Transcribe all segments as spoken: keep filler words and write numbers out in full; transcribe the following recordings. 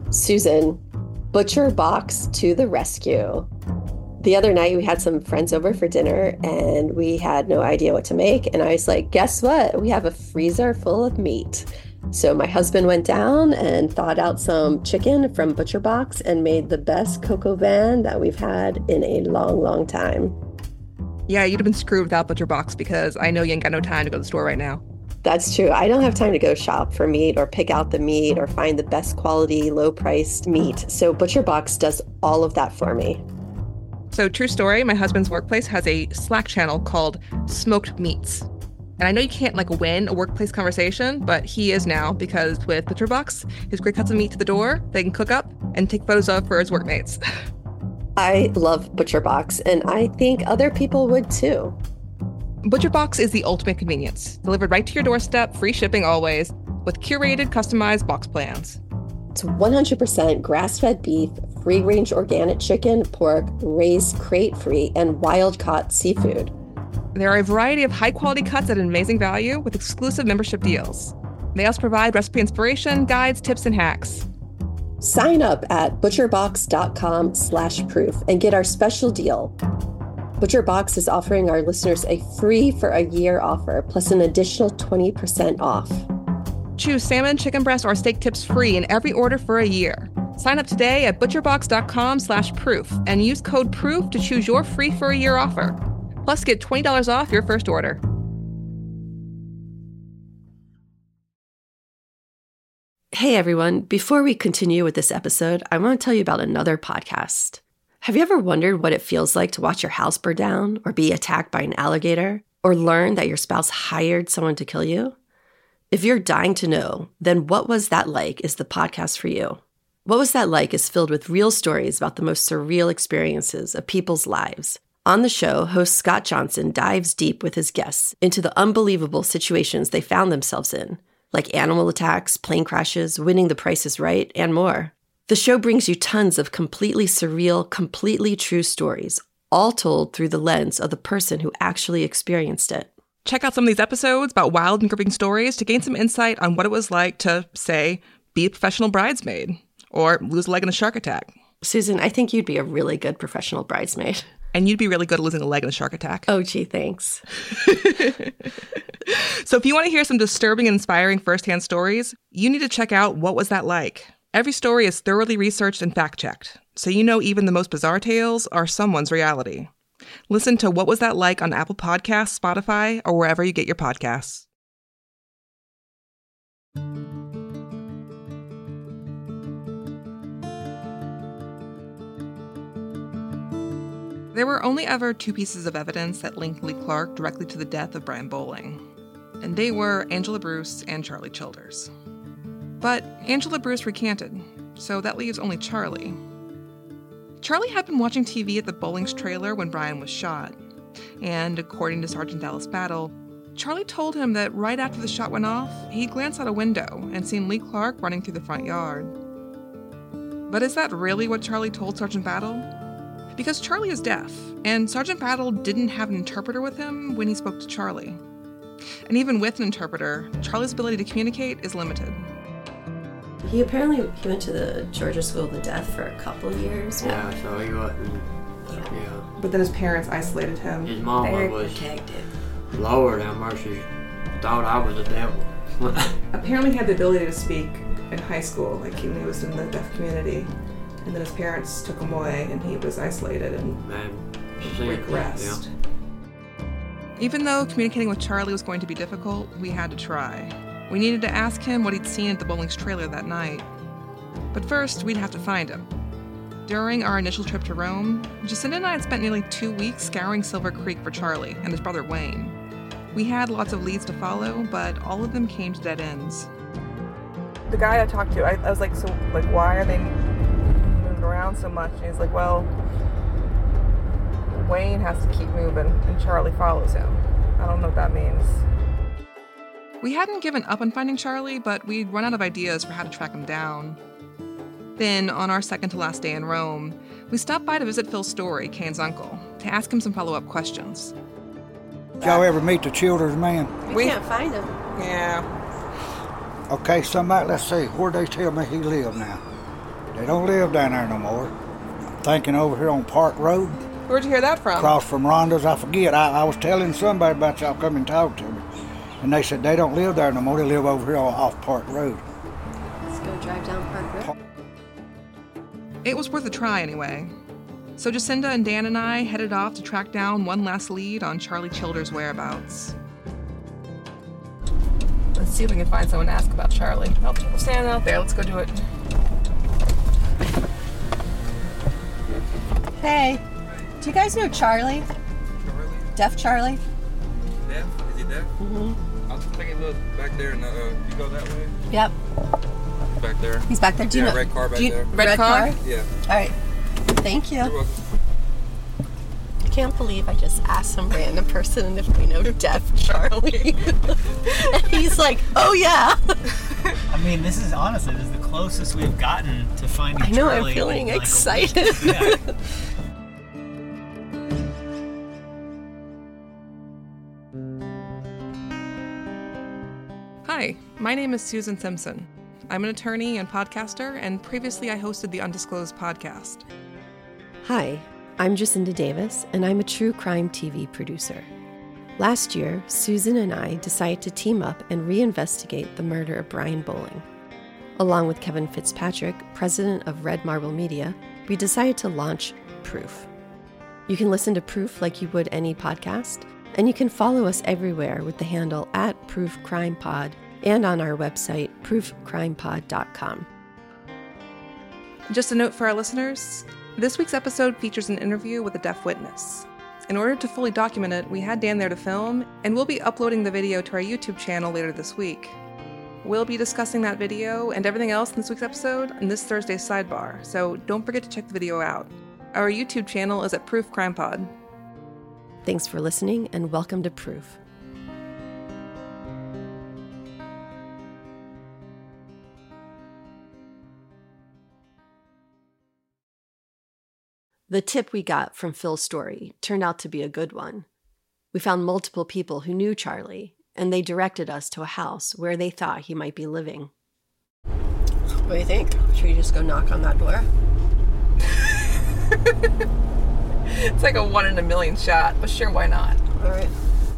Susan, Butcher Box to the rescue. The other night we had some friends over for dinner and we had no idea what to make. And I was like, guess what? We have a freezer full of meat. So my husband went down and thawed out some chicken from Butcher Box and made the best coq au vin that we've had in a long, long time. Yeah, you'd have been screwed without Butcher Box because I know you ain't got no time to go to the store right now. That's true. I don't have time to go shop for meat or pick out the meat or find the best quality, low-priced meat. So Butcher Box does all of that for me. So true story, my husband's workplace has a Slack channel called Smoked Meats. And I know you can't like win a workplace conversation, but he is now because with Butcher Box, his great cuts of meat to the door, they can cook up and take photos of for his workmates. I love Butcher Box, and I think other people would too. Butcher Box is the ultimate convenience. Delivered right to your doorstep, free shipping always, with curated, customized box plans. It's one hundred percent grass-fed beef, free-range organic chicken, pork, raised crate-free, and wild-caught seafood. There are a variety of high-quality cuts at an amazing value with exclusive membership deals. They also provide recipe inspiration, guides, tips, and hacks. Sign up at butcherbox.com slash proof and get our special deal. ButcherBox is offering our listeners a free for a year offer, plus an additional twenty percent off. Choose salmon, chicken breast, or steak tips free in every order for a year. Sign up today at butcherbox.com slash proof and use code PROOF to choose your free for a year offer. Plus, get twenty dollars off your first order. Hey everyone, before we continue with this episode, I want to tell you about another podcast. Have you ever wondered what it feels like to watch your house burn down or be attacked by an alligator or learn that your spouse hired someone to kill you? If you're dying to know, then What Was That Like is the podcast for you. What Was That Like is filled with real stories about the most surreal experiences of people's lives. On the show, host Scott Johnson dives deep with his guests into the unbelievable situations they found themselves in, like animal attacks, plane crashes, winning The Price is Right, and more. The show brings you tons of completely surreal, completely true stories, all told through the lens of the person who actually experienced it. Check out some of these episodes about wild and gripping stories to gain some insight on what it was like to, say, be a professional bridesmaid or lose a leg in a shark attack. Susan, I think you'd be a really good professional bridesmaid. And you'd be really good at losing a leg in a shark attack. Oh, gee, thanks. So if you want to hear some disturbing and inspiring firsthand stories, you need to check out What Was That Like? Every story is thoroughly researched and fact-checked, so you know even the most bizarre tales are someone's reality. Listen to What Was That Like on Apple Podcasts, Spotify, or wherever you get your podcasts. There were only ever two pieces of evidence that linked Lee Clark directly to the death of Brian Bowling, and they were Angela Bruce and Charlie Childers. But Angela Bruce recanted, so that leaves only Charlie. Charlie had been watching T V at the Bowling's trailer when Brian was shot, and according to Sergeant Dallas Battle, Charlie told him that right after the shot went off, he glanced out a window and seen Lee Clark running through the front yard. But is that really what Charlie told Sergeant Battle? Because Charlie is deaf, and Sergeant Battle didn't have an interpreter with him when he spoke to Charlie. And even with an interpreter, Charlie's ability to communicate is limited. He apparently he went to the Georgia School of the Deaf for a couple of years. Yeah, so he wasn't, Yeah. yeah. But then his parents isolated him. His mama Very was, protective. Lord have mercy, thought I was the devil. Apparently he had the ability to speak in high school, like when he was in the deaf community. And then his parents took him away and he was isolated and Man, regressed. Yeah. Even though communicating with Charlie was going to be difficult, we had to try. We needed to ask him what he'd seen at the Bowling's trailer that night. But first, we'd have to find him. During our initial trip to Rome, Jacinda and I had spent nearly two weeks scouring Silver Creek for Charlie and his brother Wayne. We had lots of leads to follow, but all of them came to dead ends. The guy I talked to, I, I was like, so, like, why are they moving around so much? And he's like, well, Wayne has to keep moving, and Charlie follows him. I don't know what that means. We hadn't given up on finding Charlie, but we'd run out of ideas for how to track him down. Then, on our second to last day in Rome, we stopped by to visit Phil Story, Kane's uncle, to ask him some follow-up questions. Did y'all ever meet the Childers man? We, We- can't find him. Yeah. Okay, somebody, let's see, where they tell me he live now? They don't live down there no more. I'm thinking over here on Park Road, Where'd you hear that from? across from Rhonda's. I forget. I, I was telling somebody about y'all come and talk to me. And they said they don't live there no more. They live over here off Park Road. Let's go drive down Park Road. It was worth a try anyway. So Jacinda and Dan and I headed off to track down one last lead on Charlie Childers' whereabouts. Let's see if we can find someone to ask about Charlie. Oh, people standing out there. Let's go do it. Hey, do you guys know Charlie? Charlie? Deaf Charlie? Deaf? Is he deaf? Mm-hmm. I'll take a look back there and uh, you go that way? Yep. Back there. He's back there. Do you yeah, know? red car back do you, there. Red, red car? car? Yeah. All right. Thank you. You're welcome. I can't believe I just asked some random person if we know Deaf Charlie. And he's like, oh yeah. I mean, this is honestly, this is the closest we've gotten to finding I know, Charlie. I'm feeling in, like, a excited. week. Yeah. Hi, my name is Susan Simpson. I'm an attorney and podcaster, and previously I hosted the Undisclosed podcast. Hi, I'm Jacinda Davis, and I'm a true crime T V producer. Last year, Susan and I decided to team up and reinvestigate the murder of Brian Bowling. Along with Kevin Fitzpatrick, president of Red Marble Media, we decided to launch Proof. You can listen to Proof like you would any podcast, and you can follow us everywhere with the handle at Proof Crime Pod and on our website, proof crime pod dot com. Just a note for our listeners, this week's episode features an interview with a deaf witness. In order to fully document it, we had Dan there to film, and we'll be uploading the video to our YouTube channel later this week. We'll be discussing that video and everything else in this week's episode in this Thursday's sidebar, so don't forget to check the video out. Our YouTube channel is at Proof Crime Pod. Thanks for listening, and welcome to Proof. The tip we got from Phil's story turned out to be a good one. We found multiple people who knew Charlie, and they directed us to a house where they thought he might be living. What do you think? Should we just go knock on that door? It's like a one in a million shot, but sure, why not? All right.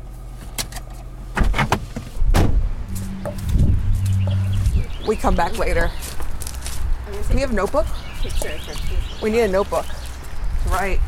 We come back later. Do we have a notebook? Picture for Proof. We need a notebook. Right.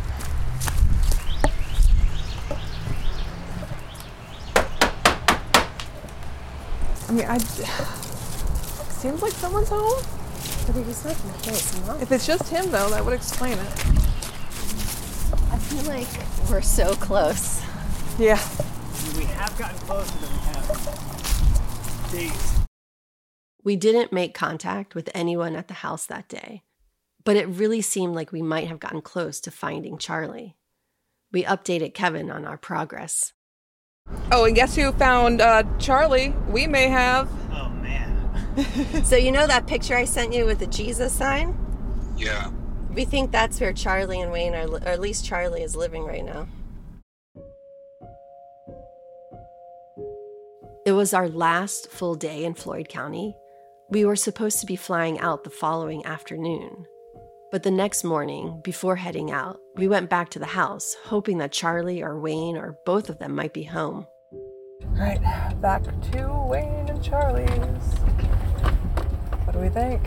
I mean, I... Seems like someone's home. But it was like, no, it's not. If it's just him, though, that would explain it. I feel like we're so close. Yeah. We have gotten closer than we have days. We didn't make contact with anyone at the house that day, but it really seemed like we might have gotten close to finding Charlie. We updated Kevin on our progress. Oh, and guess who found uh, Charlie? We may have. Oh, man. So you know that picture I sent you with the Jesus sign? Yeah. We think that's where Charlie and Wayne are, or at least Charlie is living right now. It was our last full day in Floyd County. We were supposed to be flying out the following afternoon. But the next morning, before heading out, we went back to the house, hoping that Charlie or Wayne or both of them might be home. All right, back to Wayne and Charlie's. What do we think?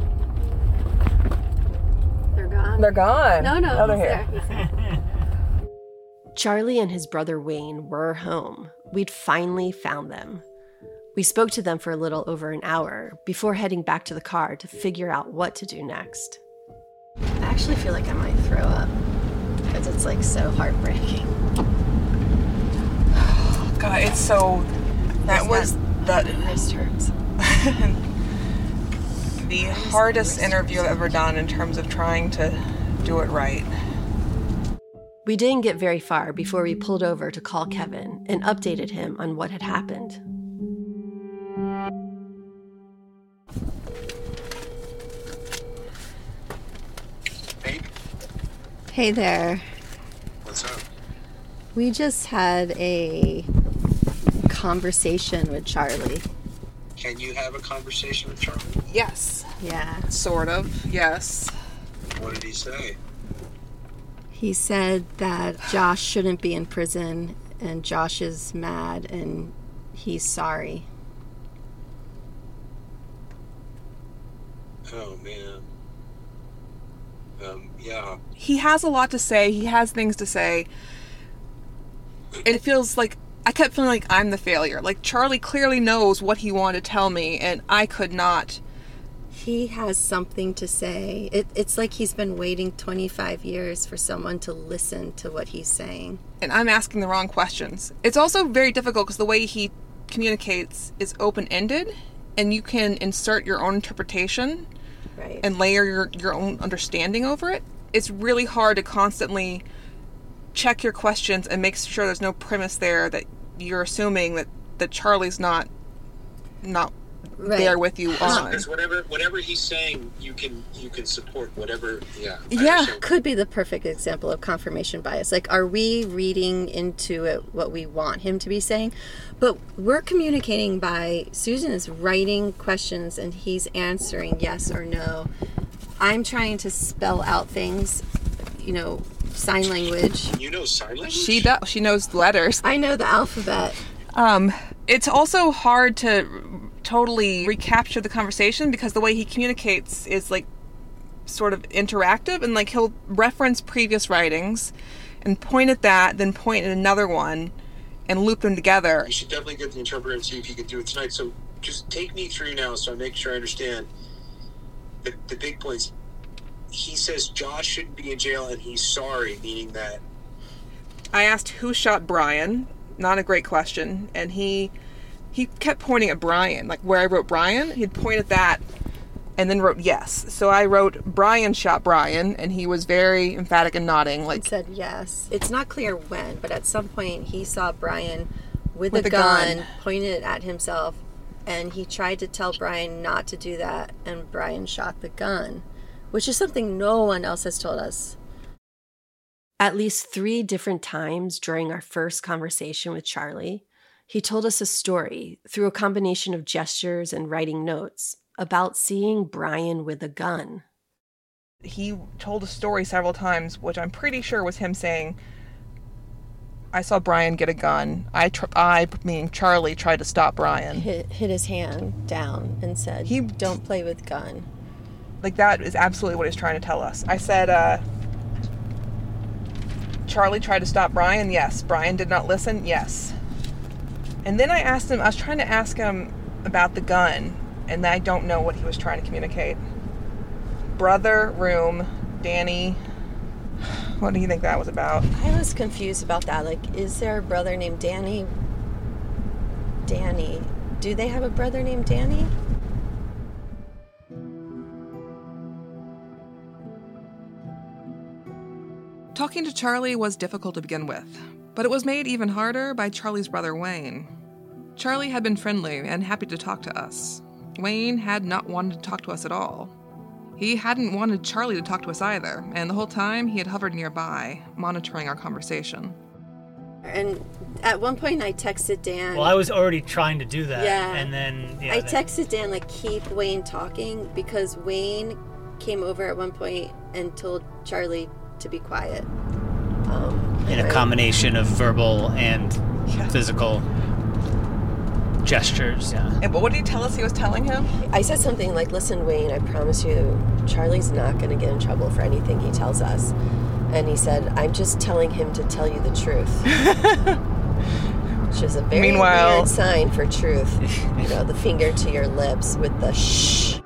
They're gone. They're gone. No, no, Oh, they're he's here. there. Charlie and his brother Wayne were home. We'd finally found them. We spoke to them for a little over an hour before heading back to the car to figure out what to do next. I actually feel like I might throw up because it's like so heartbreaking. God, it's so... That was the, wrist hurts. the hardest interview I've ever done in terms of trying to do it right. We didn't get very far before we pulled over to call Kevin and updated him on what had happened. Hey, Hey there. what's up? We just had a conversation with Charlie. Can you have a conversation with Charlie? Yes. Yeah. Sort of. Yes. What did he say? He said that Josh shouldn't be in prison, and Josh is mad, and he's sorry. Oh, man. Um, yeah. He has a lot to say. He has things to say. It feels like I kept feeling like I'm the failure. Like Charlie clearly knows what he wanted to tell me, and I could not. He has something to say. It, it's like he's been waiting twenty-five years for someone to listen to what he's saying. And I'm asking the wrong questions. It's also very difficult because the way he communicates is open-ended, and you can insert your own interpretation Right. and layer your, your own understanding over it. It's really hard to constantly check your questions and make sure there's no premise there that you're assuming that, that Charlie's not not Right. there with you on. Because whatever whatever he's saying, you can you can support whatever. Yeah. I Yeah. understand. Could be the perfect example of confirmation bias. Like, are we reading into it what we want him to be saying? But we're communicating by Susan is writing questions and he's answering yes or no. I'm trying to spell out things, you know, sign language. You know sign language? She does. She knows letters. I know the alphabet. Um, it's also hard to totally recapture the conversation because the way he communicates is like sort of interactive, and like he'll reference previous writings and point at that, then point at another one and loop them together. You should definitely get the interpreter and see if you can do it tonight. So just take me through now so I make sure I understand the, the big points. He says Josh shouldn't be in jail and he's sorry, meaning that... I asked who shot Brian, not a great question, and he he kept pointing at Brian, like where I wrote Brian, he'd point at that and then wrote yes. So I wrote Brian shot Brian, and he was very emphatic and nodding, It like said yes. It's not clear when, but at some point he saw Brian with, With a a gun, gun. pointed at himself, and he tried to tell Brian not to do that, and Brian shot the gun, which is something no one else has told us. At least three different times during our first conversation with Charlie, he told us a story through a combination of gestures and writing notes about seeing Brian with a gun. he told a story several times, which I'm pretty sure was him saying, I saw Brian get a gun. I, tr- I meaning Charlie, tried to stop Brian. Hit, hit his hand down and said, He- don't play with gun. Like, that is absolutely what he's trying to tell us. I said, uh, Charlie tried to stop Brian? Yes. Brian did not listen? Yes. And then I asked him, I was trying to ask him about the gun, and I don't know what he was trying to communicate. Brother, room, Danny. What do you think that was about? I was confused about that. Like, is there a brother named Danny? Danny. Do they have a brother named Danny? Talking to Charlie was difficult to begin with, but it was made even harder by Charlie's brother Wayne. Charlie had been friendly and happy to talk to us. Wayne had not wanted to talk to us at all. He hadn't wanted Charlie to talk to us either, and the whole time he had hovered nearby, monitoring our conversation. And at one point I texted Dan. Well, I was already trying to do that. Yeah. And then, yeah. I then- texted Dan, like, keep Wayne talking, because Wayne came over at one point and told Charlie to be quiet. Um, in and a I- combination of verbal and Yeah. physical gestures. Yeah. And what did he tell us he was telling him? I said something like, listen, Wayne, I promise you, Charlie's not going to get in trouble for anything he tells us. And he said, I'm just telling him to tell you the truth. Which is a very Meanwhile- weird sign for truth. You know, the finger to your lips with the shh.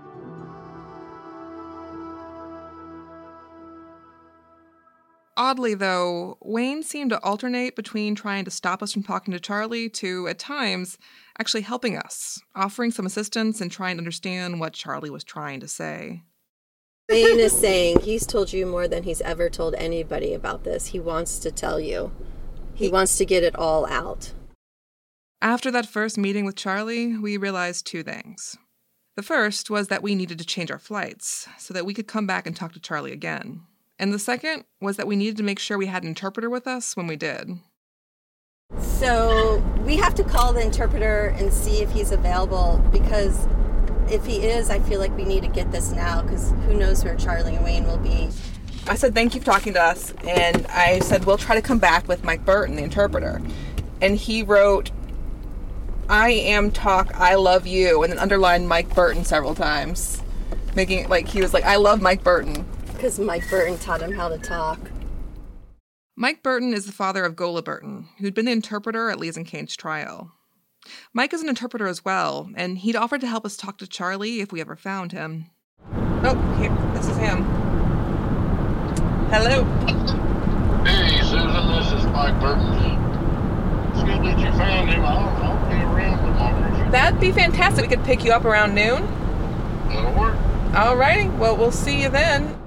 Oddly, though, Wayne seemed to alternate between trying to stop us from talking to Charlie to, at times, actually helping us, offering some assistance and trying to understand what Charlie was trying to say. Wayne is saying he's told you more than he's ever told anybody about this. He wants to tell you. He wants to get it all out. After that first meeting with Charlie, we realized two things. The first was that we needed to change our flights so that we could come back and talk to Charlie again. And the second was that we needed to make sure we had an interpreter with us when we did. So we have to call the interpreter and see if he's available, because if he is, I feel like we need to get this now, because who knows where Charlie and Wayne will be. I said, thank you for talking to us. And I said, we'll try to come back with Mike Burton, the interpreter. And he wrote, I am talk, I love you, and then underlined Mike Burton several times. Making it like he was like, I love Mike Burton. Because Mike Burton taught him how to talk. Mike Burton is the father of Gola Burton, who'd been the interpreter at Lees and Kane's trial. Mike is an interpreter as well, and he'd offered to help us talk to Charlie if we ever found him. Oh, here, this is him. Hello. Hey, Susan, this is Mike Burton. It's good that you found him. I'll, I'll be around tomorrow. That'd be fantastic. We could pick you up around noon. That'll work. Alrighty, well, we'll see you then.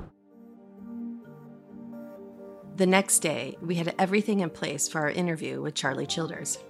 The next day, we had everything in place for our interview with Charlie Childers.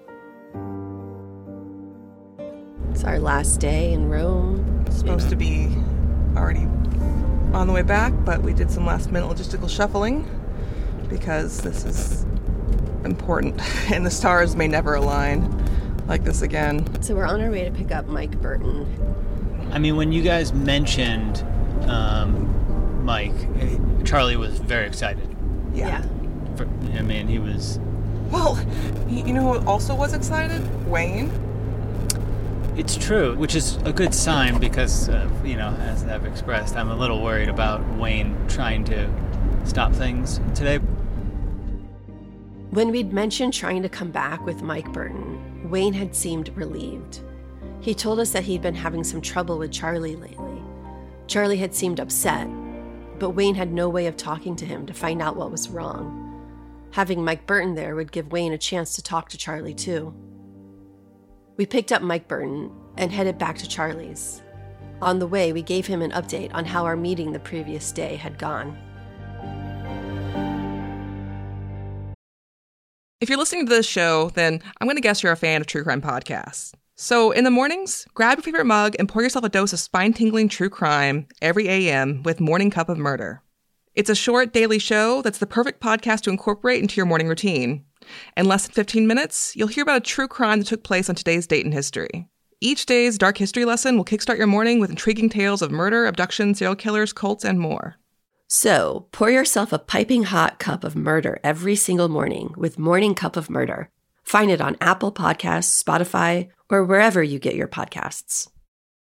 It's our last day in Rome. It's supposed to be already on the way back, but we did some last-minute logistical shuffling because this is important, and the stars may never align like this again. So we're on our way to pick up Mike Burton. I mean, when you guys mentioned um, Mike, Charlie was very excited. Yeah. Yeah. For, I mean, he was... Well, you know who also was excited? Wayne. It's true, which is a good sign because, uh, you know, as I've expressed, I'm a little worried about Wayne trying to stop things today. When we'd mentioned trying to come back with Mike Burton, Wayne had seemed relieved. He told us that he'd been having some trouble with Charlie lately. Charlie had seemed upset, but Wayne had no way of talking to him to find out what was wrong. Having Mike Burton there would give Wayne a chance to talk to Charlie too. We picked up Mike Burton and headed back to Charlie's. On the way, we gave him an update on how our meeting the previous day had gone. If you're listening to this show, then I'm going to guess you're a fan of true crime podcasts. So in the mornings, grab your favorite mug and pour yourself a dose of spine-tingling true crime every A M with Morning Cup of Murder. It's a short daily show that's the perfect podcast to incorporate into your morning routine. In less than fifteen minutes, you'll hear about a true crime that took place on today's date in history. Each day's dark history lesson will kickstart your morning with intriguing tales of murder, abduction, serial killers, cults, and more. So, pour yourself a piping hot cup of murder every single morning with Morning Cup of Murder. Find it on Apple Podcasts, Spotify, or wherever you get your podcasts.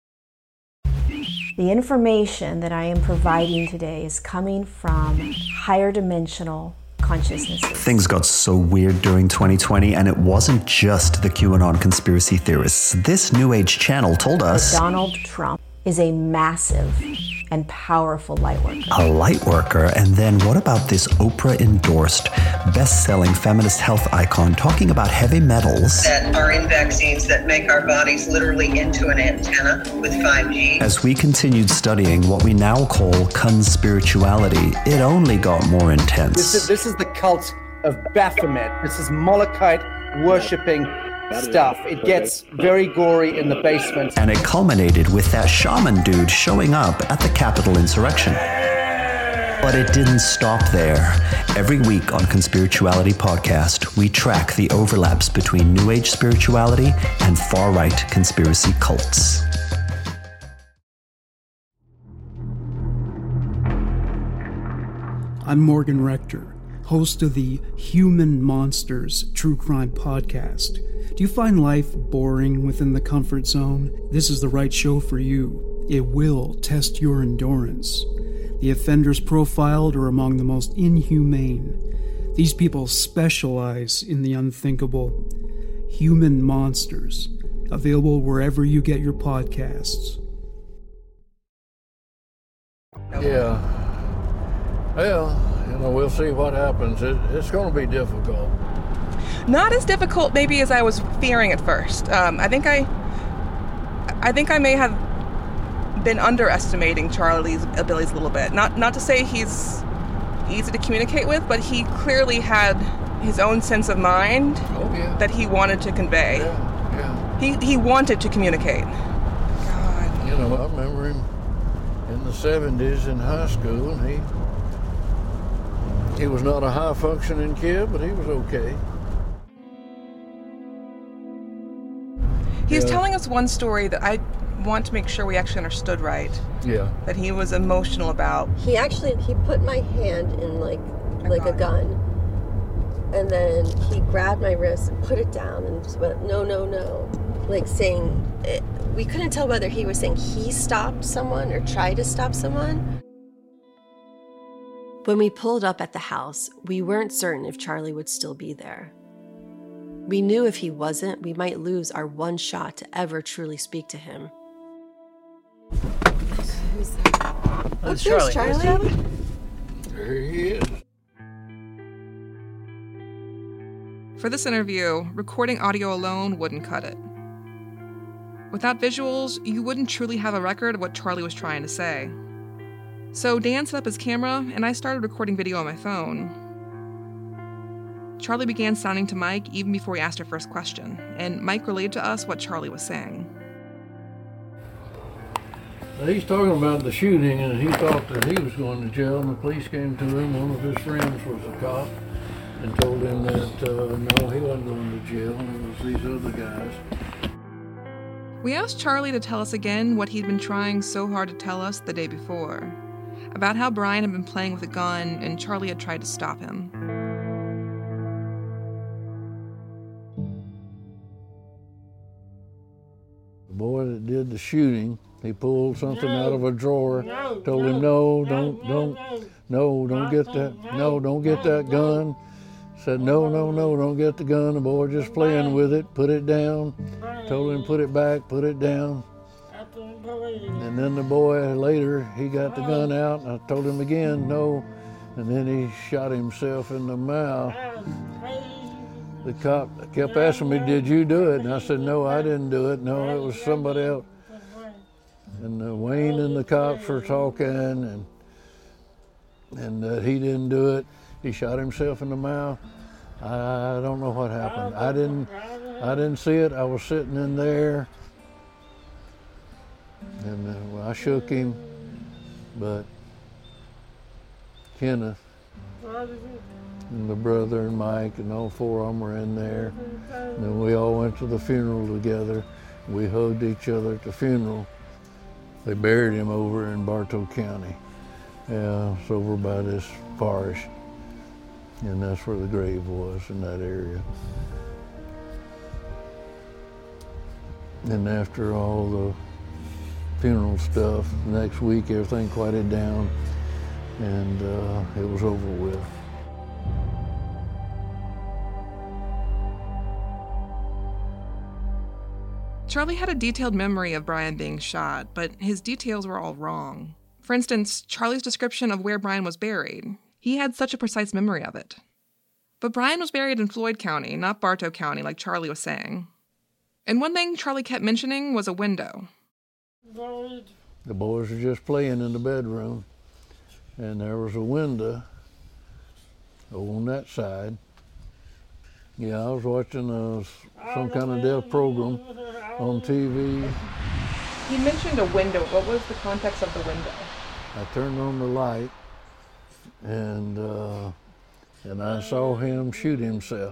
The information that I am providing today is coming from higher dimensional consciousnesses. Things got so weird during twenty twenty, and it wasn't just the QAnon conspiracy theorists. This New Age channel told us that Donald Trump is a massive and powerful light worker. A light worker? And then what about this Oprah-endorsed, best-selling feminist health icon talking about heavy metals that are in vaccines that make our bodies literally into an antenna with five G? As we continued studying what we now call conspirituality, it only got more intense. This is, this is the cult of Baphomet. This is Molochite worshipping stuff. It gets very gory in the basement. And it culminated with that shaman dude showing up at the Capitol insurrection. But it didn't stop there. Every week on Conspirituality Podcast, we track the overlaps between New Age spirituality and far-right conspiracy cults. I'm Morgan Rector, host of the Human Monsters True Crime Podcast. Do you find life boring within the comfort zone? This is the right show for you. It will test your endurance. The offenders profiled are among the most inhumane. These people specialize in the unthinkable. Human Monsters, available wherever you get your podcasts. Yeah. Well, you know, we'll see what happens. It, it's going to be difficult. Not as difficult, maybe, as I was fearing at first. Um, I think I, I think I may have been underestimating Charlie's abilities a little bit. Not, not to say he's easy to communicate with, but he clearly had his own sense of mind oh, yeah. that he wanted to convey. Yeah, yeah. He he wanted to communicate. God. You know, I remember him in the seventies in high school, and he he was not a high-functioning kid, but he was okay. He was Yeah. telling us one story that I want to make sure we actually understood right. Yeah. That he was emotional about. He actually, he put my hand in like, like a gun. And then he grabbed my wrist and put it down and just went, no, no, no. Like saying, it, we couldn't tell whether he was saying he stopped someone or tried to stop someone. When we pulled up at the house, we weren't certain if Charlie would still be there. We knew if he wasn't, we might lose our one shot to ever truly speak to him. That's There's Charlie. Charlie. There he is. For this interview, recording audio alone wouldn't cut it. Without visuals, you wouldn't truly have a record of what Charlie was trying to say. So Dan set up his camera, and I started recording video on my phone. Charlie began sounding to Mike even before he asked her first question, and Mike relayed to us what Charlie was saying. He's talking about the shooting, and he thought that he was going to jail, and the police came to him. One of his friends was a cop and told him that, uh, no, he wasn't going to jail, and it was these other guys. We asked Charlie to tell us again what he'd been trying so hard to tell us the day before, about how Brian had been playing with a gun and Charlie had tried to stop him. The boy that did the shooting, he pulled something out of a drawer, told him, no, don't, don't, no, don't get that, no, don't get that gun. Said, no, no, no, don't get the gun. The boy just playing with it, put it down. Told him, put it back, put it down. And then the boy later, he got the gun out, and I told him again, no. And then he shot himself in the mouth. The cop kept asking me, did you do it? And I said, no, I didn't do it. No, it was somebody else. And uh, Wayne and the cops were talking, and and uh, he didn't do it. He shot himself in the mouth. I don't know what happened. I didn't, I didn't see it. I was sitting in there, and uh, well, I shook him, but Kenneth and the brother and Mike and all four of them were in there. And then we all went to the funeral together. We hugged each other at the funeral. They buried him over in Bartow County. Yeah, it's over by this parish. And that's where the grave was, in that area. And after all the funeral stuff, next week everything quieted down, and uh, it was over with. Charlie had a detailed memory of Brian being shot, but his details were all wrong. For instance, Charlie's description of where Brian was buried. He had such a precise memory of it. But Brian was buried in Floyd County, not Bartow County, like Charlie was saying. And one thing Charlie kept mentioning was a window. The boys were just playing in the bedroom, and there was a window on that side. Yeah, I was watching a, some kind of death program on T V. He mentioned a window. What was the context of the window? I turned on the light, and uh, and I saw him shoot himself.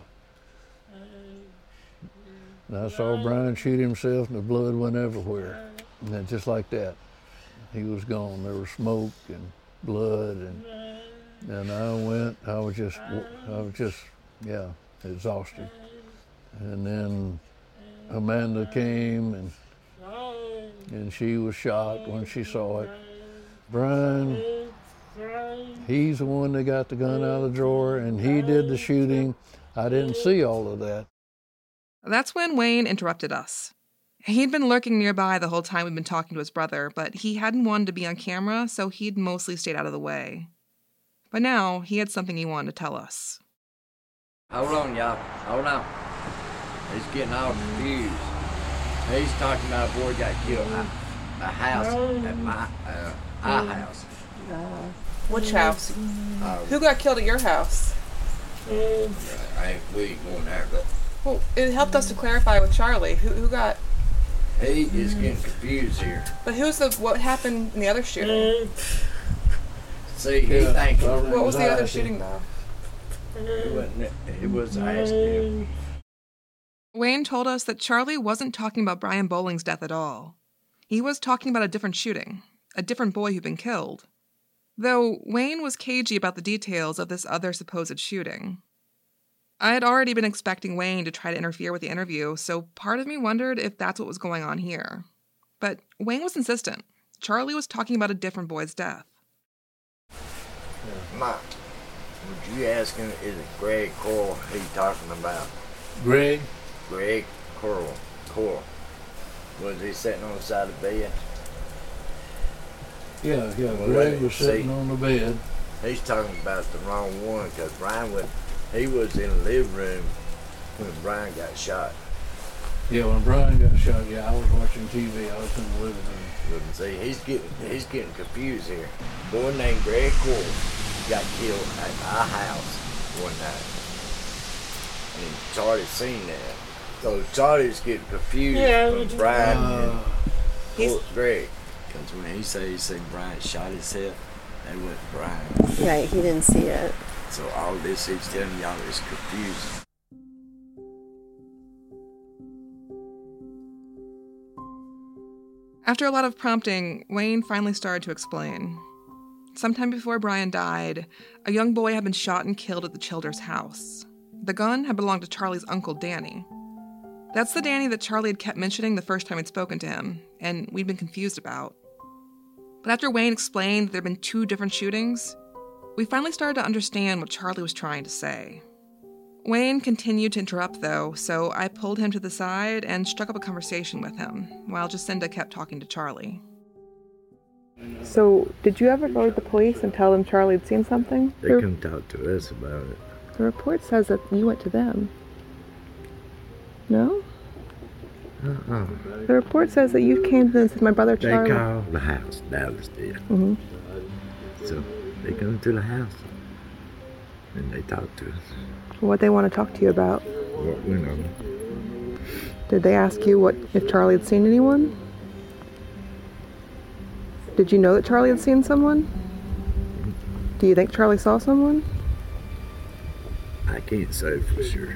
And I saw Brian shoot himself, and the blood went everywhere. And then just like that, he was gone. There was smoke and blood, and and I went. I was just, I was just, yeah, exhausted. And then Amanda came, and and she was shocked when she saw it. Brian, he's the one that got the gun out of the drawer, and he did the shooting. I didn't see all of that. That's when Wayne interrupted us. He'd been lurking nearby the whole time we'd been talking to his brother, but he hadn't wanted to be on camera, so he'd mostly stayed out of the way. But now, he had something he wanted to tell us. Hold on, y'all. Hold on. He's getting all confused. He's talking about a boy got killed at a house, at my, uh, our house. Which house? Uh, Who got killed at your house? I ain't, we ain't going there, but Well, it helped us to clarify with Charlie. Who who got... he is getting confused here. But who's the... What happened in the other shooting? See, he Yeah, thinks... What was the other shooting, though? It wasn't, it was, I asked him. Wayne told us that Charlie wasn't talking about Brian Bowling's death at all. He was talking about a different shooting, a different boy who'd been killed. Though Wayne was cagey about the details of this other supposed shooting. I had already been expecting Wayne to try to interfere with the interview, so part of me wondered if that's what was going on here. But Wayne was insistent. Charlie was talking about a different boy's death. Mike, would you ask him, is it Greg Coral he talking about? Greg? Greg Coral. Coral. Was he sitting on the side of the bed? Yeah, yeah, Well, Greg was see, sitting on the bed. He's talking about the wrong one, because Brian was, he was in the living room when Brian got shot. Yeah, when Brian got shot, yeah, I was watching T V. I was in the living room. But see, he's getting he's getting confused here. A boy named Greg Coral got killed at our house one night. And Charlie's seen that. So Charlie's getting confused Yeah, from Brian uh, and Coral, Greg. Because when he said he seen Brian shot himself, that wasn't Brian. Right, he didn't see it. So all this he's telling y'all is confusing. After a lot of prompting, Wayne finally started to explain. Sometime before Brian died, a young boy had been shot and killed at the Childers' house. The gun had belonged to Charlie's uncle, Danny. That's the Danny that Charlie had kept mentioning the first time he'd spoken to him, and we'd been confused about. But after Wayne explained that there had been two different shootings, we finally started to understand what Charlie was trying to say. Wayne continued to interrupt, though, so I pulled him to the side and struck up a conversation with him, while Jacinda kept talking to Charlie. So, did you ever go to the police and tell them Charlie had seen something? They The- come talk to us about it. The report says that you went to them. No? Uh-uh. The report says that you came to them and said, my brother They Charlie... called the house, Dallas did. Mm-hmm. So they come to the house and they talk to us. What they want to talk to you about. What we know. Did they ask you what if Charlie had seen anyone? Did you know that Charlie had seen someone? Do you think Charlie saw someone? I can't say for sure.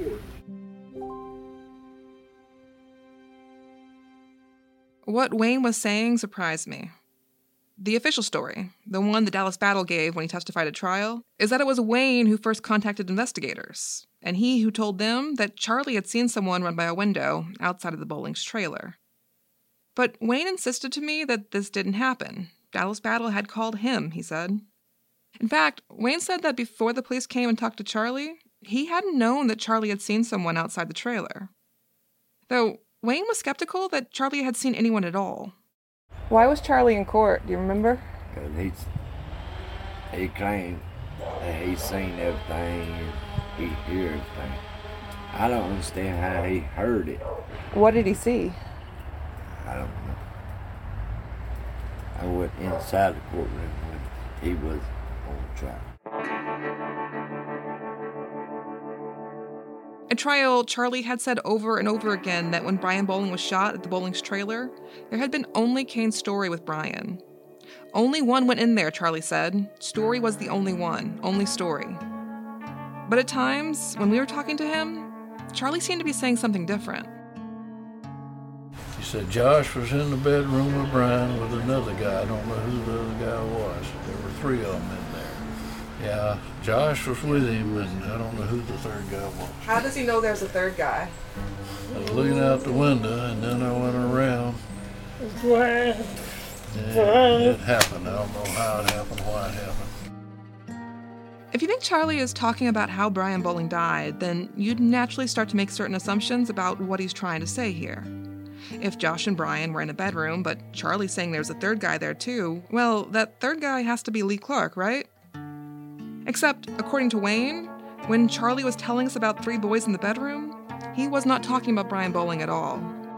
What Wayne was saying surprised me. The official story, the one that Dallas Battle gave when he testified at trial, is that it was Wayne who first contacted investigators, and he who told them that Charlie had seen someone run by a window outside of the Bowling's trailer. But Wayne insisted to me that this didn't happen. Dallas Battle had called him, he said. In fact, Wayne said that before the police came and talked to Charlie, he hadn't known that Charlie had seen someone outside the trailer. Though Wayne was skeptical that Charlie had seen anyone at all. Why was Charlie in court? Do you remember? Because he's, he claimed that he's seen everything and he hear everything. I don't understand how he heard it. What did he see? I don't know. I went inside the courtroom when he was on trial. At trial, Charlie had said over and over again that when Brian Bowling was shot at the Bowling's trailer, there had been only Kane's Story with Brian. Only one went in there, Charlie said. Story was the only one, only Story. But at times, when we were talking to him, Charlie seemed to be saying something different. He said Josh was in the bedroom with Brian with another guy. I don't know who the other guy was. There were three of them in there. Yeah, Josh was with him, and I don't know who the third guy was. How does he know there's a third guy? I was looking out the window, and then I went around. And it happened. I don't know how it happened, why it happened. If you think Charlie is talking about how Brian Bowling died, then you'd naturally start to make certain assumptions about what he's trying to say here. If Josh and Brian were in a bedroom, but Charlie's saying there's a third guy there too, well, that third guy has to be Lee Clark, right? Except, according to Wayne, when Charlie was telling us about three boys in the bedroom, he was not talking about Brian Bowling at all.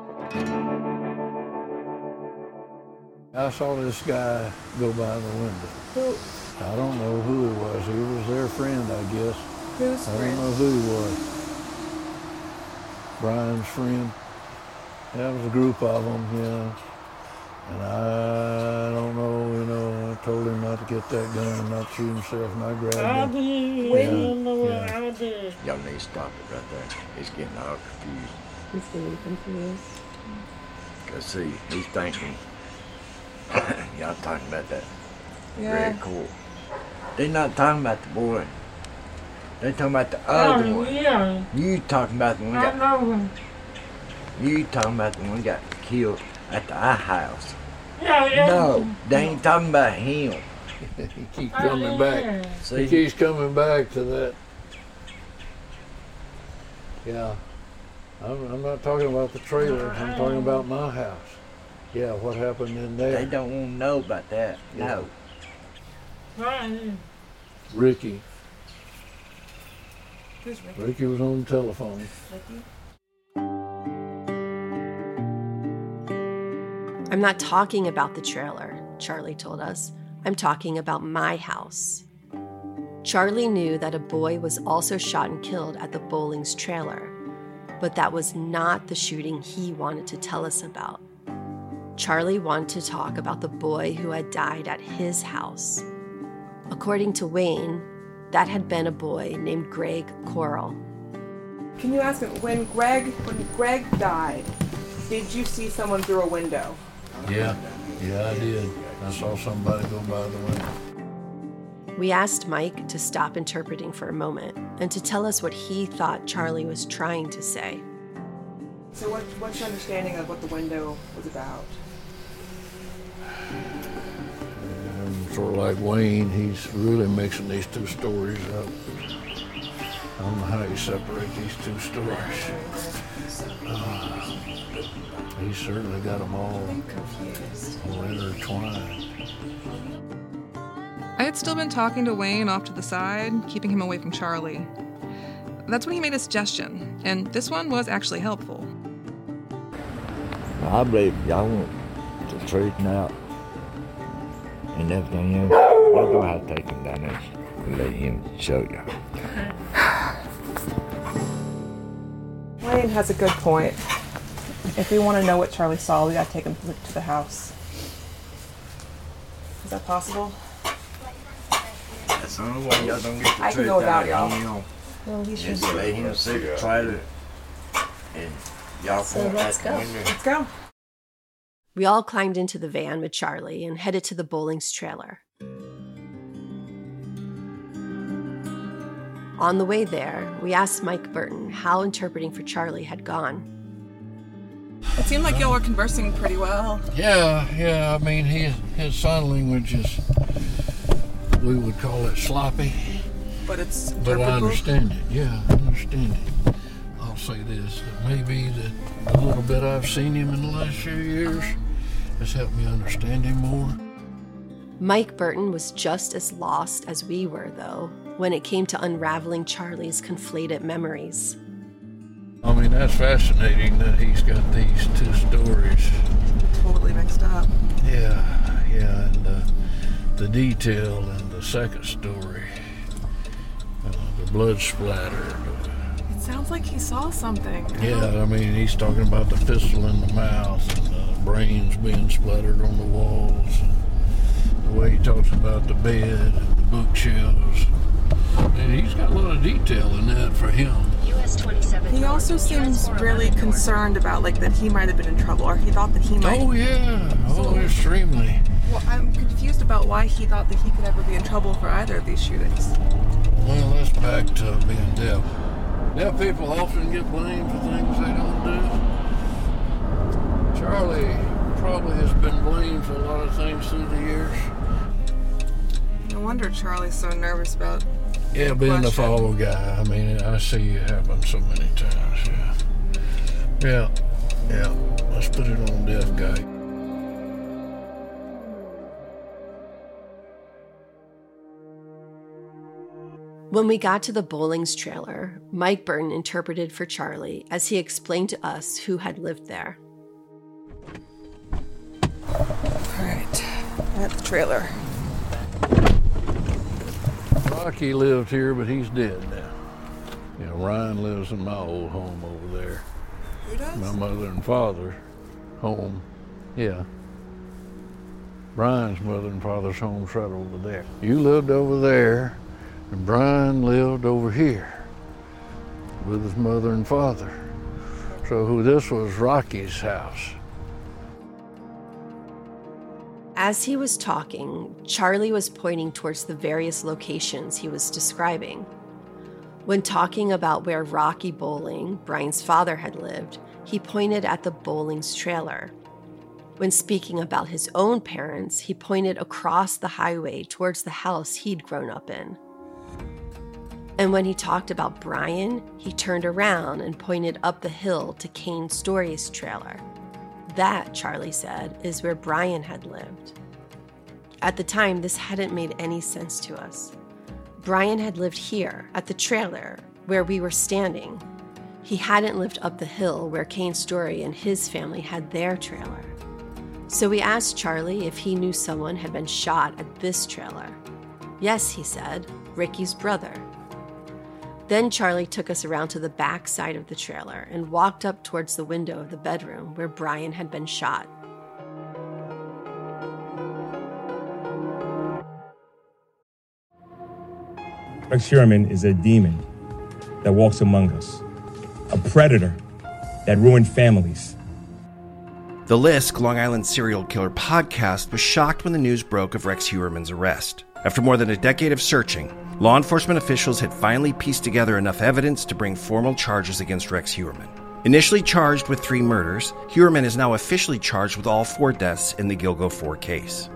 I saw this guy go by the window. Who? I don't know who he was. He was their friend, I guess. Whose I friend? don't know who he was. Brian's friend. That was a group of them, you know. And I don't know, you know, I told him not to to get that gun and not shoot himself, and I grabbed I him. did. Yeah, Yeah. yeah. I did. Y'all need to stop it right there. He's getting all confused. He's getting confused. Cause see, he's thinking, y'all talking about that Yeah. Greg Cool. They're not talking about the boy. They're talking about the other Oh, one. yeah. You talking about the one I got. know him. You talking about the one got killed at the I house. Yeah, yeah. No, they ain't talking about him. He keeps coming back. See? He keeps coming back to that. Yeah. I'm, I'm not talking about the trailer. I'm talking about my house. Yeah, what happened in there? They don't want to know about that. No. Right. Ricky. Who's Ricky? Ricky was on the telephone. Ricky? I'm not talking about the trailer, Charlie told us. I'm talking about my house. Charlie knew that a boy was also shot and killed at the Bowling's trailer, but that was not the shooting he wanted to tell us about. Charlie wanted to talk about the boy who had died at his house. According to Wayne, that had been a boy named Greg Coral. Can you ask him, when Greg, when Greg died, did you see someone through a window? Yeah, yeah, I did. I saw somebody go by the window. We asked Mike to stop interpreting for a moment and to tell us what he thought Charlie was trying to say. So what, what's your understanding of what the window was about? And sort of like Wayne, he's really mixing these two stories up. I don't know how you separate these two stories. Uh, he's certainly got them all, all intertwined. I had still been talking to Wayne off to the side, keeping him away from Charlie. That's when he made a suggestion, and this one was actually helpful. I believe y'all want to straighten out and everything else. Y'all don't have to take him down there and let him show you. Wayne has a good point. If we want to know what Charlie saw, we gotta take him to the house. Is that possible? That's the only way y'all don't get the I can truth go without out of y'all. him. Well, we should. Just let him see the trailer and y'all So point let's out go. the window. Let's go. We all climbed into the van with Charlie and headed to the Bowling's trailer. On the way there, we asked Mike Burton how interpreting for Charlie had gone. It seemed like y'all were conversing pretty well. Yeah, yeah, I mean, his, his sign language is, we would call it sloppy. But it's But I interpretable? understand it, yeah, I understand it. I'll say this, that maybe that the little bit I've seen him in the last few years has helped me understand him more. Mike Burton was just as lost as we were, though, when it came to unraveling Charlie's conflated memories. I mean, that's fascinating that he's got these two stories. Totally mixed up. Yeah, yeah, and uh, the detail in the second story, uh, the blood splatter. It sounds like he saw something. Yeah, I mean, he's talking about the pistol in the mouth and the brains being splattered on the walls. And the way he talks about the bed and the bookshelves. And he's got a lot of detail in that for him. He also seems really concerned about, like, that he might have been in trouble, or he thought that he might. Oh, yeah. Oh, extremely. Well, I'm confused about why he thought that he could ever be in trouble for either of these shootings. Well, that's back to being deaf. Deaf people often get blamed for things they don't do. Charlie probably has been blamed for a lot of things through the years. No wonder Charlie's so nervous about. Yeah, being the fall guy. I mean, I see it happen so many times, yeah. Yeah, yeah. Let's put it on deaf guy. When we got to the Bowling's trailer, Mike Burton interpreted for Charlie as he explained to us who had lived there. Alright, at the trailer. Rocky lived here, but he's dead now. You know, Ryan lives in my old home over there. Who does? My mother and father home, yeah. Brian's mother and father's home's right over there. You lived over there, and Brian lived over here with his mother and father. So who this was Rocky's house. As he was talking, Charlie was pointing towards the various locations he was describing. When talking about where Rocky Bowling, Brian's father, had lived, he pointed at the Bowling's trailer. When speaking about his own parents, he pointed across the highway towards the house he'd grown up in. And when he talked about Brian, he turned around and pointed up the hill to Kane Story's trailer. That, Charlie said, is where Brian had lived. At the time, this hadn't made any sense to us. Brian had lived here, at the trailer, where we were standing. He hadn't lived up the hill where Kane Story and his family had their trailer. So we asked Charlie if he knew someone had been shot at this trailer. Yes, he said, Ricky's brother. Then Charlie took us around to the back side of the trailer and walked up towards the window of the bedroom where Brian had been shot. Rex Heuermann is a demon that walks among us, a predator that ruined families. The Lisk, Long Island serial killer podcast, was shocked when the news broke of Rex Heuermann's arrest. After more than a decade of searching, law enforcement officials had finally pieced together enough evidence to bring formal charges against Rex Heuermann. Initially charged with three murders, Heuermann is now officially charged with all four deaths in the Gilgo four case.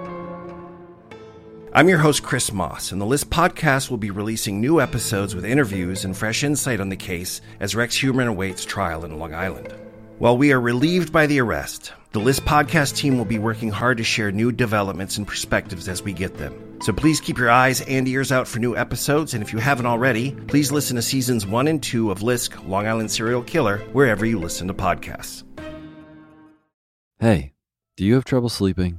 I'm your host, Chris Moss, and the Lisk podcast will be releasing new episodes with interviews and fresh insight on the case as Rex Heuermann awaits trial in Long Island. While we are relieved by the arrest, the Lisk podcast team will be working hard to share new developments and perspectives as we get them. So please keep your eyes and ears out for new episodes, and if you haven't already, please listen to seasons one and two of Lisk, Long Island Serial Killer, wherever you listen to podcasts. Hey, do you have trouble sleeping?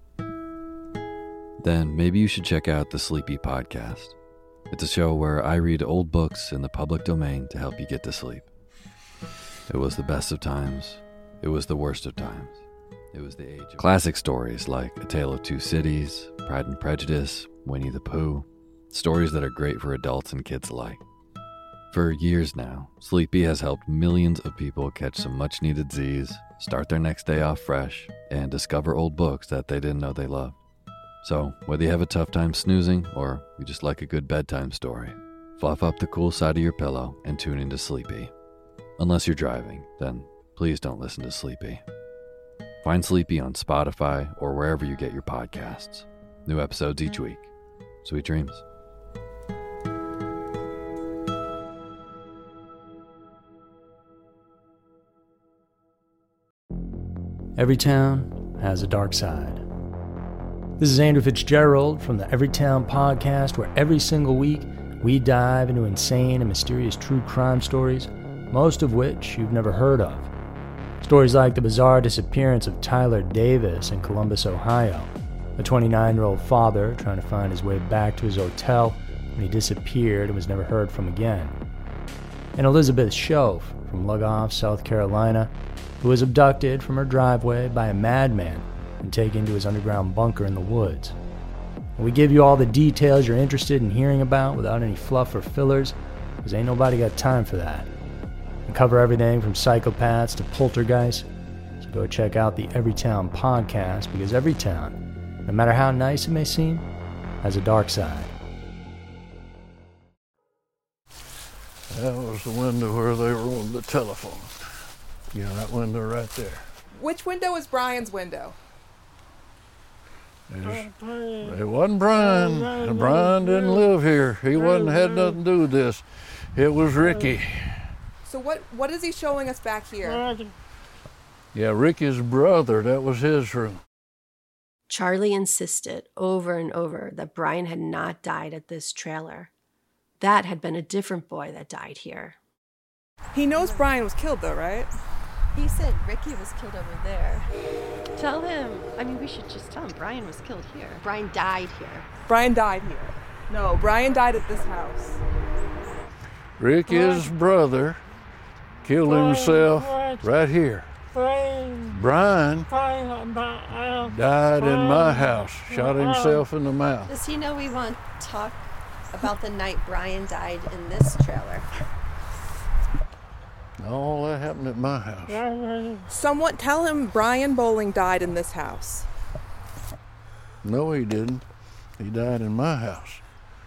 Then maybe you should check out the Sleepy Podcast. It's a show where I read old books in the public domain to help you get to sleep. It was the best of times. It was the worst of times. It was the age of classic stories like A Tale of Two Cities, Pride and Prejudice, Winnie the Pooh. Stories that are great for adults and kids alike. For years now, Sleepy has helped millions of people catch some much-needed Z's, start their next day off fresh, and discover old books that they didn't know they loved. So, whether you have a tough time snoozing or you just like a good bedtime story, fluff up the cool side of your pillow and tune into Sleepy. Unless you're driving, then please don't listen to Sleepy. Find Sleepy on Spotify or wherever you get your podcasts. New episodes each week. Sweet dreams. Every town has a dark side. This is Andrew Fitzgerald from the Everytown Podcast, where every single week we dive into insane and mysterious true crime stories, most of which you've never heard of. Stories like the bizarre disappearance of Tyler Davis in Columbus, Ohio, a twenty-nine-year-old father trying to find his way back to his hotel when he disappeared and was never heard from again. And Elizabeth Shove from Lugoff, South Carolina, who was abducted from her driveway by a madman and taken to his underground bunker in the woods. And we give you all the details you're interested in hearing about without any fluff or fillers, because ain't nobody got time for that. And cover everything from psychopaths to poltergeists. So go check out the Everytown Podcast, because every town, no matter how nice it may seem, has a dark side. That was the window where they were on the telephone. Yeah, that window right there. Which window is Brian's window? It wasn't Brian. Brian didn't live here. He wasn't had nothing to do with this. It was Ricky. So what what is he showing us back here? Yeah, Ricky's brother. That was his room. Charlie insisted over and over that Brian had not died at this trailer. That had been a different boy that died here. He knows Brian was killed though, right? He said Ricky was killed over there. Tell him. I mean, we should just tell him Brian was killed here. Brian died here. Brian died here. No, Brian died at this house. Ricky's brother killed himself right here. Brian died in my house, shot himself in the mouth. Does he know we want to talk about the night Brian died in this trailer? All that happened at my house. Someone tell him Brian Bowling died in this house. No, he didn't. He died in my house.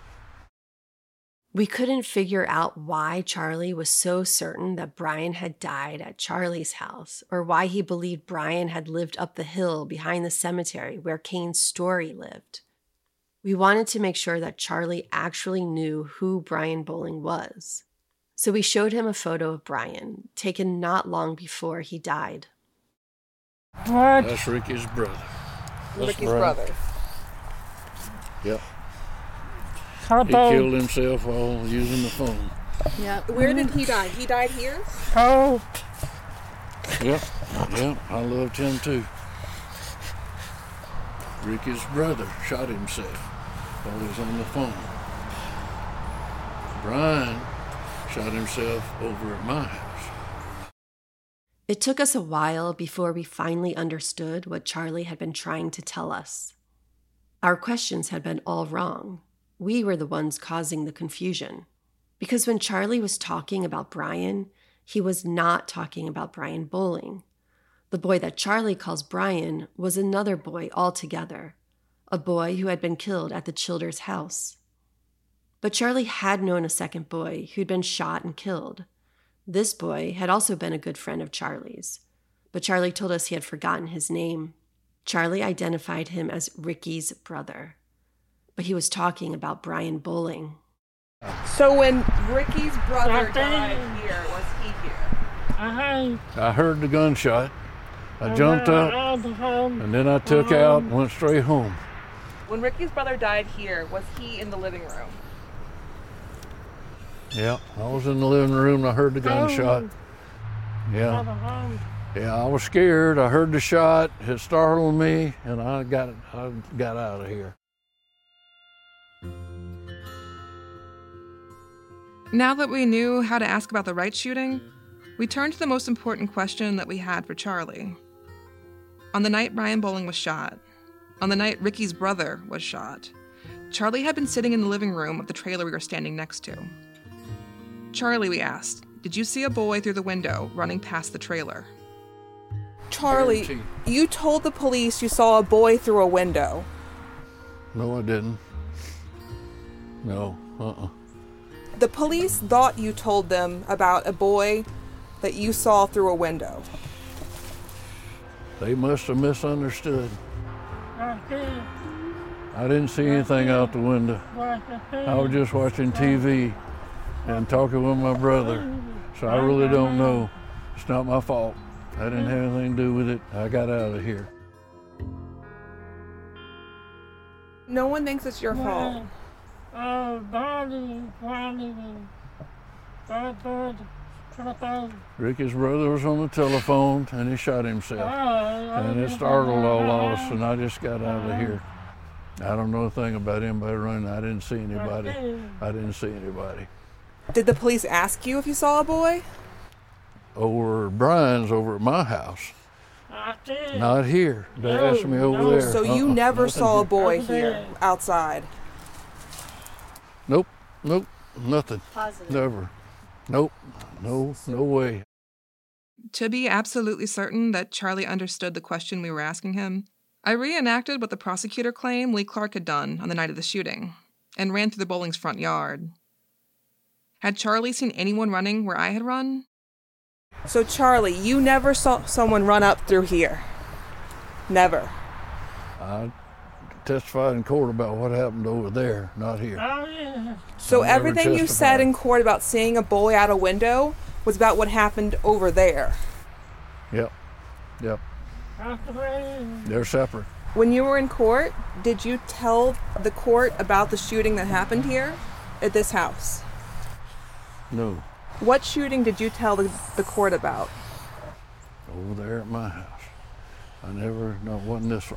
We couldn't figure out why Charlie was so certain that Brian had died at Charlie's house, or why he believed Brian had lived up the hill behind the cemetery where Kane's story lived. We wanted to make sure that Charlie actually knew who Brian Bowling was. So we showed him a photo of Brian, taken not long before he died. What? That's Ricky's brother. That's Ricky's Brian. brother. Yep. How He about- killed himself while using the phone. Yeah. Where did he die? He died here? Oh. Yep, yep, I loved him too. Ricky's brother shot himself while he was on the phone. Brian shot himself over at my house. It took us a while before we finally understood what Charlie had been trying to tell us. Our questions had been all wrong. We were the ones causing the confusion. Because when Charlie was talking about Brian, he was not talking about Brian Bowling. The boy that Charlie calls Brian was another boy altogether, a boy who had been killed at the Childers' house. But Charlie had known a second boy who'd been shot and killed. This boy had also been a good friend of Charlie's, but Charlie told us he had forgotten his name. Charlie identified him as Ricky's brother, but he was talking about Brian Bowling. So when Ricky's brother died here, was he here? I heard the gunshot. I jumped up, and then I took out and went straight home. When Ricky's brother died here, was he in the living room? Yeah, I was in the living room and I heard the gunshot. Yeah. Yeah, I was scared. I heard the shot. It startled me, and I got I got out of here. Now that we knew how to ask about the Wright shooting, we turned to the most important question that we had for Charlie. On the night Brian Bowling was shot, on the night Ricky's brother was shot, Charlie had been sitting in the living room of the trailer we were standing next to. Charlie, we asked, did you see a boy through the window running past the trailer? Charlie, you told the police you saw a boy through a window. No, I didn't. No, uh-uh. The police thought you told them about a boy that you saw through a window. They must have misunderstood. I didn't see anything out the window. I was just watching T V and talking with my brother, so I really don't know. It's not my fault. I didn't have anything to do with it. I got out of here. No one thinks it's your fault. Ricky's brother was on the telephone and he shot himself. And it startled all of us, and I just got out of here. I don't know a thing about anybody running. I didn't see anybody. I didn't see anybody. Did the police ask you if you saw a boy? Over Brian's over at my house. Not here. They asked me over there. So you Uh-uh, never nothing saw a here. boy here outside? Nope, nope, nothing. Positive. Never. Nope, no, no way. To be absolutely certain that Charlie understood the question we were asking him, I reenacted what the prosecutor claimed Lee Clark had done on the night of the shooting, and ran through the Bowling's front yard. Had Charlie seen anyone running where I had run? So Charlie, you never saw someone run up through here? Never? I testified in court about what happened over there, not here. So I never everything you said testified. in court about seeing a boy out a window was about what happened over there? Yep, yep. They're separate. When you were in court, did you tell the court about the shooting that happened here at this house? No, What shooting did you tell the, the court about? over there at my house. I never, no, it wasn't this one.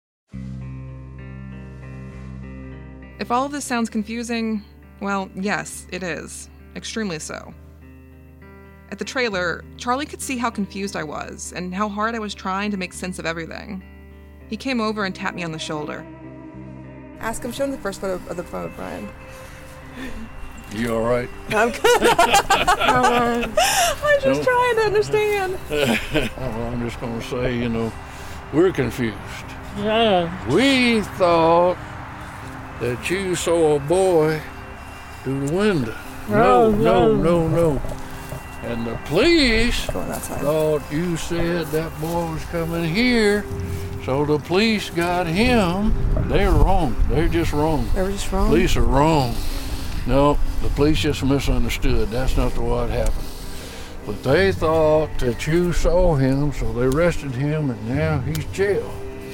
If all of this sounds confusing, well, yes, it is. Extremely so. At the trailer, Charlie could see how confused I was and how hard I was trying to make sense of everything. He came over and tapped me on the shoulder. Ask him, show him the first photo of the phone of Brian. You all right? I'm good. I'm just Nope. trying to understand. Well, I'm just going to say, you know, we're confused. Yeah. We thought that you saw a boy through the window. No, no, no, no. And the police thought you said that boy was coming here, so the police got him. They're wrong. They're just wrong. They were just wrong? Police are wrong. No, the police just misunderstood. That's not the what happened. But they thought that you saw him, so they arrested him, and now he's jailed.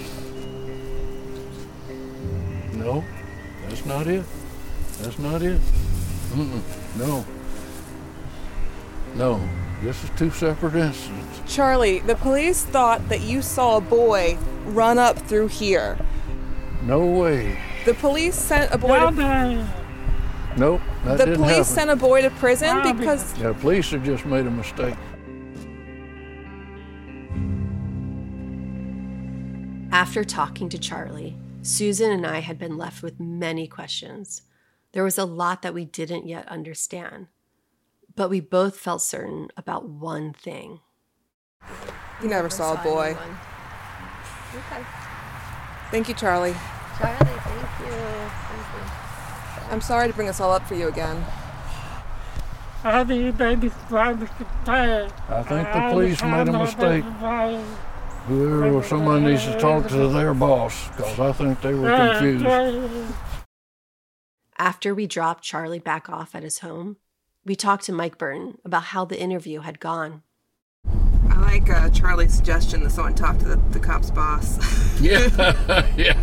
No, that's not it. That's not it. Mm-mm. No. No, this is two separate incidents. Charlie, the police thought that you saw a boy run up through here. No way. The police sent a boy to... Nope, that The didn't police happen. sent a boy to prison because... Yeah, the police have just made a mistake. After talking to Charlie, Susan and I had been left with many questions. There was a lot that we didn't yet understand. But we both felt certain about one thing. You never saw a boy. Okay. Thank you, Charlie. Charlie, thank you. Thank you. I'm sorry to bring this all up for you again. I think baby's trying to compare. I think the police made a mistake. Whoever or someone needs to talk to their boss, because I think they were confused. After we dropped Charlie back off at his home, we talked to Mike Burton about how the interview had gone. I like uh, Charlie's suggestion that someone talk to the, the cop's boss. Yeah, yeah.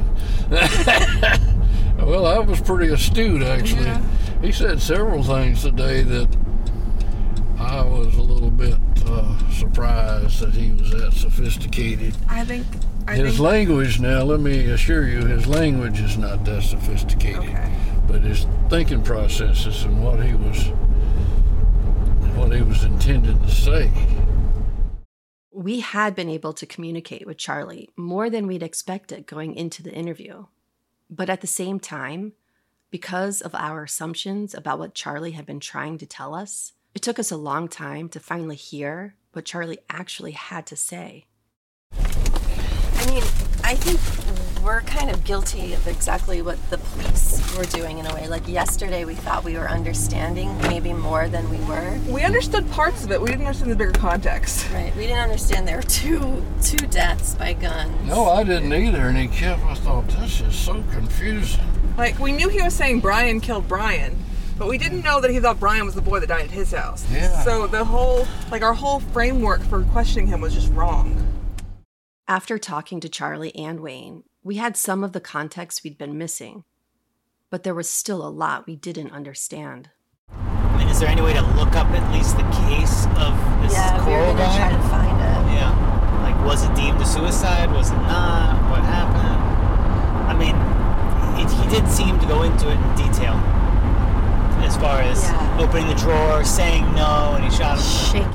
Well, that was pretty astute, actually. Yeah. He said several things today that I was a little bit uh, surprised that he was that sophisticated. I think... I his think... language, now, let me assure you, his language is not that sophisticated. Okay. But his thinking processes and what he was, what he was intended to say. We had been able to communicate with Charlie more than we'd expected going into the interview. But at the same time, because of our assumptions about what Charlie had been trying to tell us, it took us a long time to finally hear what Charlie actually had to say. I mean, I think we're kind of guilty of exactly what the police were doing in a way. Like yesterday, we thought we were understanding maybe more than we were. We understood parts of it. We didn't understand the bigger context. Right. We didn't understand there were two two deaths by guns. No, I didn't either, and he kept, I thought, this is so confusing. Like, we knew he was saying Brian killed Brian, but we didn't know that he thought Brian was the boy that died at his house. Yeah. So the whole, like, our whole framework for questioning him was just wrong. After talking to Charlie and Wayne, we had some of the context we'd been missing, but there was still a lot we didn't understand. I mean, is there any way to look up at least the case of this Yeah, we were Coral gonna guy? try to find it. Yeah. Like, was it deemed a suicide? Was it not? What happened? I mean, it, he did seem to go into it in detail. As far as Yeah. opening the drawer, saying no, and he shot him. Shaking.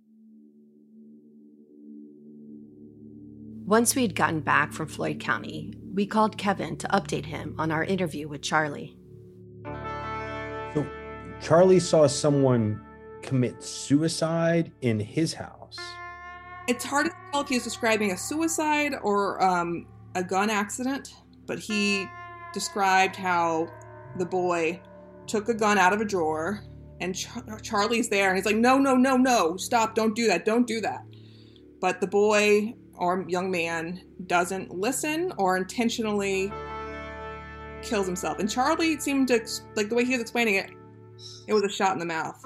Once we'd gotten back from Floyd County, we called Kevin to update him on our interview with Charlie. So Charlie saw someone commit suicide in his house. It's hard to tell if he was describing a suicide or um, a gun accident, but he described how the boy took a gun out of a drawer and Char- Charlie's there and he's like, no, no, no, no, stop, don't do that, don't do that. But the boy or young man doesn't listen or intentionally kills himself. And Charlie seemed to, like the way he was explaining it, it was a shot in the mouth.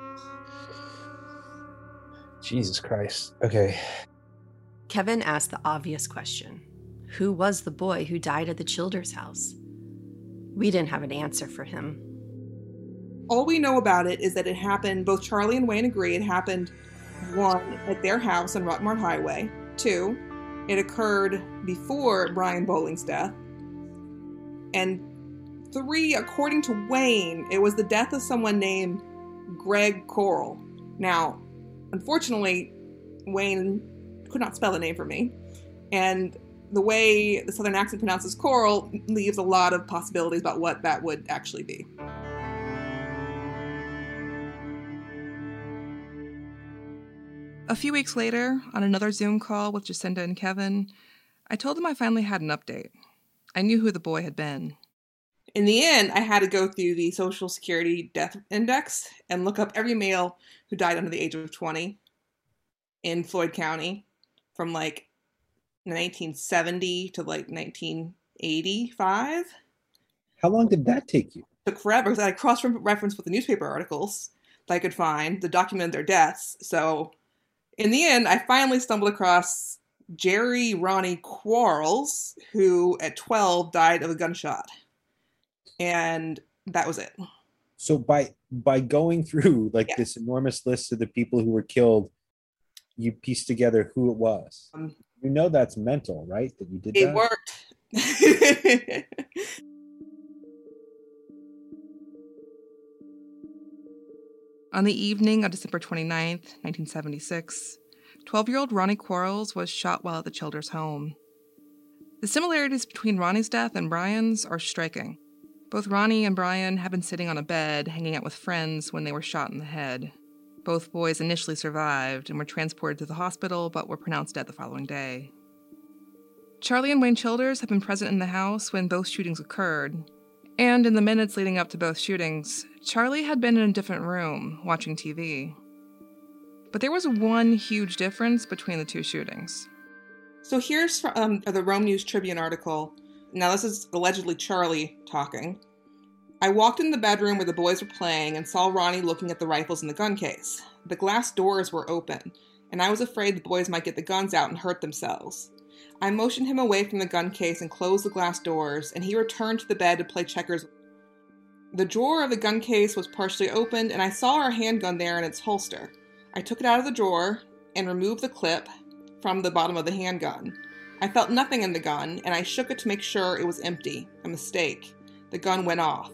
Jesus Christ. Okay. Kevin asked the obvious question. Who was the boy who died at the Childers' house? We didn't have an answer for him. All we know about it is that it happened, both Charlie and Wayne agree it happened, one, at their house on Rockmart Highway. Two, it occurred before Brian Bowling's death. And three, according to Wayne, it was the death of someone named Greg Coral. Now, Unfortunately, Wayne could not spell the name for me, and the way the Southern accent pronounces coral leaves a lot of possibilities about what that would actually be. A few weeks later, on another Zoom call with Jacinda and Kevin, I told them I finally had an update. I knew who the boy had been. In the end, I had to go through the Social Security Death Index and look up every male who died under the age of twenty in Floyd County from like nineteen seventy to like nineteen eighty-five. How long did that take you? It took forever because I cross-referenced with the newspaper articles that I could find that documented their deaths. So in the end, I finally stumbled across Jerry Ronnie Quarles, who at twelve died of a gunshot. And that was it. So by by going through like Yeah. this enormous list of the people who were killed, you pieced together who it was. Um, you know that's mental, right? That you did It that? worked. On the evening of December twenty-ninth, nineteen seventy-six, twelve-year-old Ronnie Quarles was shot while at the Childers' home. The similarities between Ronnie's death and Brian's are striking. Both Ronnie and Brian had been sitting on a bed, hanging out with friends when they were shot in the head. Both boys initially survived and were transported to the hospital, but were pronounced dead the following day. Charlie and Wayne Childers had been present in the house when both shootings occurred, and in the minutes leading up to both shootings, Charlie had been in a different room, watching T V. But there was one huge difference between the two shootings. So here's from um, the Rome News Tribune article. Now this is allegedly Charlie talking. I walked in the bedroom where the boys were playing and saw Ronnie looking at the rifles in the gun case. The glass doors were open, and I was afraid the boys might get the guns out and hurt themselves. I motioned him away from the gun case and closed the glass doors, and he returned to the bed to play checkers. The drawer of the gun case was partially opened, and I saw our handgun there in its holster. I took it out of the drawer and removed the clip from the bottom of the handgun. I felt nothing in the gun, and I shook it to make sure it was empty. A mistake. The gun went off.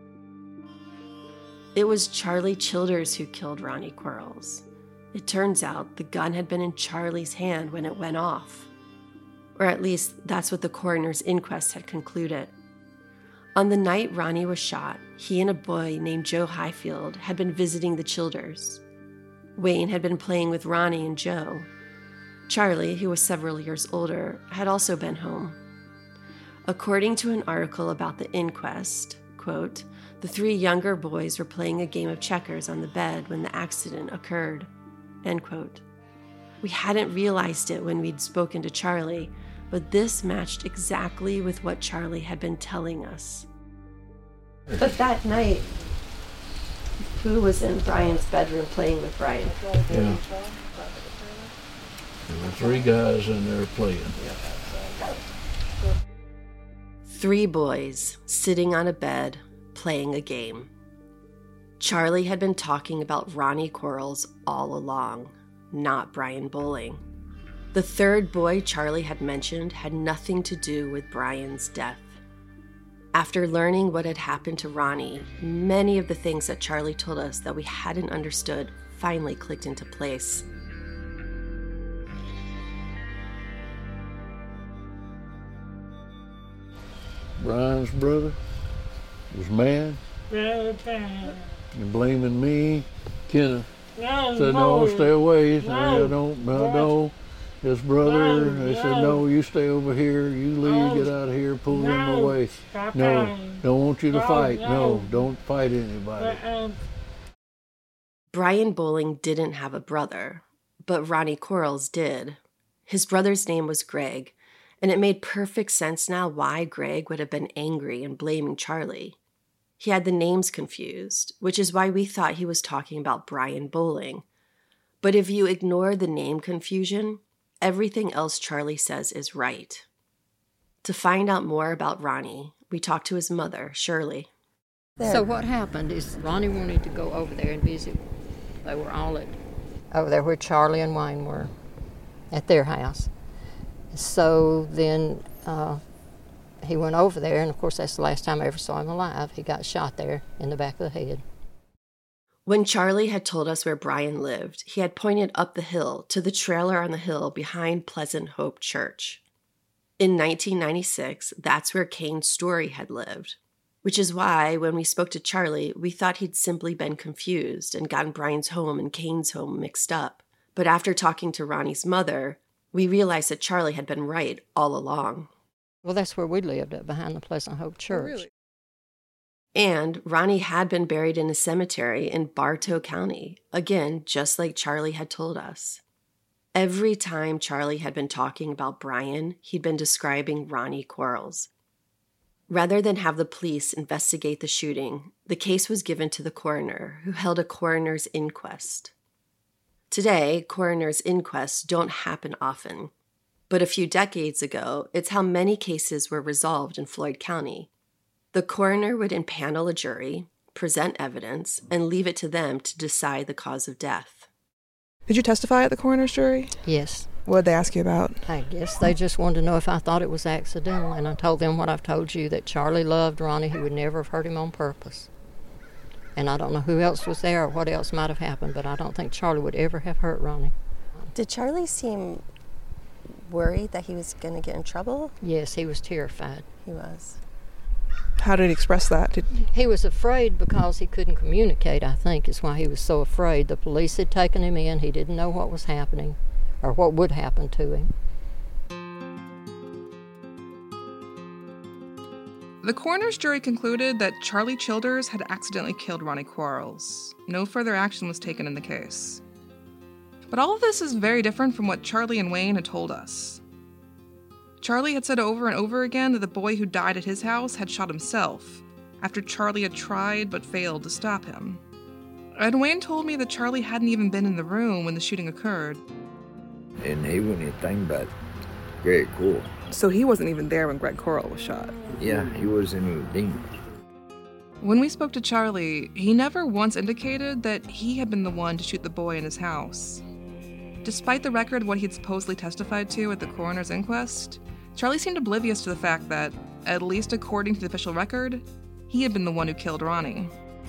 It was Charlie Childers who killed Ronnie Quarles. It turns out the gun had been in Charlie's hand when it went off. Or at least that's what the coroner's inquest had concluded. On the night Ronnie was shot, he and a boy named Joe Highfield had been visiting the Childers. Wayne had been playing with Ronnie and Joe. Charlie, who was several years older, had also been home. According to an article about the inquest, quote, the three younger boys were playing a game of checkers on the bed when the accident occurred, end quote. We hadn't realized it when we'd spoken to Charlie, but this matched exactly with what Charlie had been telling us. But that night, who was in Brian's bedroom playing with Brian? Yeah. There were three guys in there playing. Three boys sitting on a bed playing a game. Charlie had been talking about Ronnie Quarles all along, not Brian Bowling. The third boy Charlie had mentioned had nothing to do with Brian's death. After learning what had happened to Ronnie, many of the things that Charlie told us that we hadn't understood finally clicked into place. Brian's brother was mad Very bad. and blaming me. Kenneth No, said, no, no. stay away. He said, No. I don't, I don't. His brother, No, they said, no. no, you stay over here. You leave, No. get out of here, pull him No. away. Stop No, lying. don't want you to No, fight. no. No, don't fight anybody. Uh-uh. Brian Bowling didn't have a brother, but Ronnie Quarles did. His brother's name was Greg, and it made perfect sense now why Greg would have been angry and blaming Charlie. He had the names confused, which is why we thought he was talking about Brian Bowling. But if you ignore the name confusion, everything else Charlie says is right. To find out more about Ronnie, we talked to his mother, Shirley. So what happened is Ronnie wanted to go over there and visit. They were all at over there where Charlie and Wayne were, at their house. So then uh, he went over there, and of course that's the last time I ever saw him alive. He got shot there in the back of the head. When Charlie had told us where Brian lived, he had pointed up the hill to the trailer on the hill behind Pleasant Hope Church. In nineteen ninety-six, that's where Kane Story had lived, which is why when we spoke to Charlie, we thought he'd simply been confused and gotten Brian's home and Kane's home mixed up. But after talking to Ronnie's mother, we realized that Charlie had been right all along. Well, that's where we lived, up behind the Pleasant Hope Church. Oh, really? And Ronnie had been buried in a cemetery in Bartow County, again, just like Charlie had told us. Every time Charlie had been talking about Brian, he'd been describing Ronnie Quarles. Rather than have the police investigate the shooting, the case was given to the coroner, who held a coroner's inquest. Today, coroner's inquests don't happen often, but a few decades ago, it's how many cases were resolved in Floyd County. The coroner would impanel a jury, present evidence, and leave it to them to decide the cause of death. Did you testify at the coroner's jury? Yes. What did they ask you about? I guess they just wanted to know if I thought it was accidental, and I told them what I've told you, that Charlie loved Ronnie. He would never have hurt him on purpose. And I don't know who else was there or what else might have happened, but I don't think Charlie would ever have hurt Ronnie. Did Charlie seem worried that he was going to get in trouble? Yes, he was terrified. He was. How did he express that? Did... He was afraid because he couldn't communicate, I think, is why he was so afraid. The police had taken him in. He didn't know what was happening or what would happen to him. The coroner's jury concluded that Charlie Childers had accidentally killed Ronnie Quarles. No further action was taken in the case. But all of this is very different from what Charlie and Wayne had told us. Charlie had said over and over again that the boy who died at his house had shot himself after Charlie had tried but failed to stop him. And Wayne told me that Charlie hadn't even been in the room when the shooting occurred. And he wouldn't even think about Greg Coral. So he wasn't even there when Greg Coral was shot? Yeah, he wasn't even demon. When we spoke to Charlie, he never once indicated that he had been the one to shoot the boy in his house. Despite the record of what he'd supposedly testified to at the coroner's inquest, Charlie seemed oblivious to the fact that, at least according to the official record, he had been the one who killed Ronnie.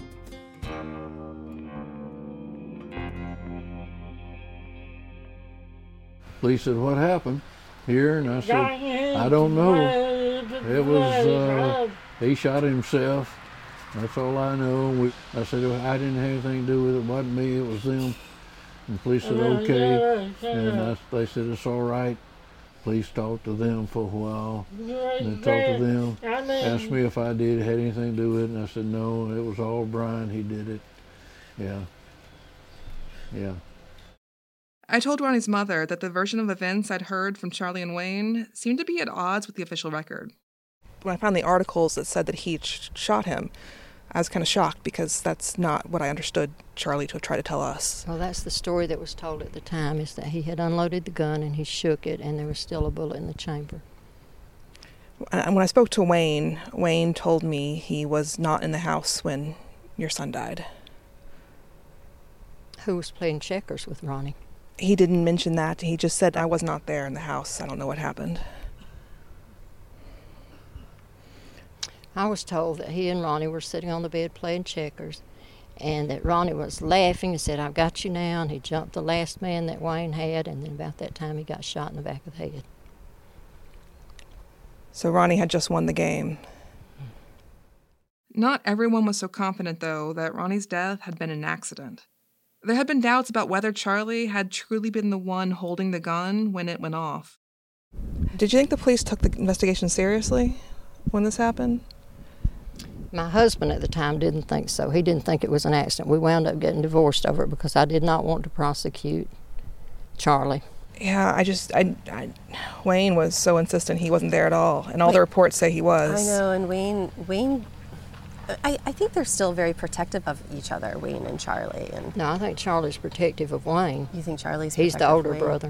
Police said, "What happened here?" And I said, "I don't know. It was, uh, he shot himself. That's all I know." We, I said, "I didn't have anything to do with it. It wasn't me, it was them." And the police said, "Okay." And I, they said, "It's all right." Police talked to them for a while. And they talked to them, asked me if I did, had anything to do with it. And I said, "No, it was all Brian. He did it." Yeah. Yeah. I told Ronnie's mother that the version of events I'd heard from Charlie and Wayne seemed to be at odds with the official record. When I found the articles that said that he sh- shot him, I was kind of shocked because that's not what I understood Charlie to have tried to tell us. Well, that's the story that was told at the time, is that he had unloaded the gun and he shook it and there was still a bullet in the chamber. And when I spoke to Wayne, Wayne told me he was not in the house when your son died. Who was playing checkers with Ronnie? He didn't mention that. He just said, "I was not there in the house. I don't know what happened." I was told that he and Ronnie were sitting on the bed playing checkers, and that Ronnie was laughing and said, "I've got you now," and he jumped the last man that Wayne had, and then about that time he got shot in the back of the head. So Ronnie had just won the game. Not everyone was so confident, though, that Ronnie's death had been an accident. There had been doubts about whether Charlie had truly been the one holding the gun when it went off. Did you think the police took the investigation seriously when this happened? My husband at the time didn't think so. He didn't think it was an accident. We wound up getting divorced over it because I did not want to prosecute Charlie. Yeah, I just, I, I, Wayne was so insistent he wasn't there at all, and all Wait, the reports say he was. I know, and Wayne, Wayne, I, I think they're still very protective of each other, Wayne and Charlie. And no, I think Charlie's protective of Wayne. You think Charlie's He's protective the older of Wayne? brother.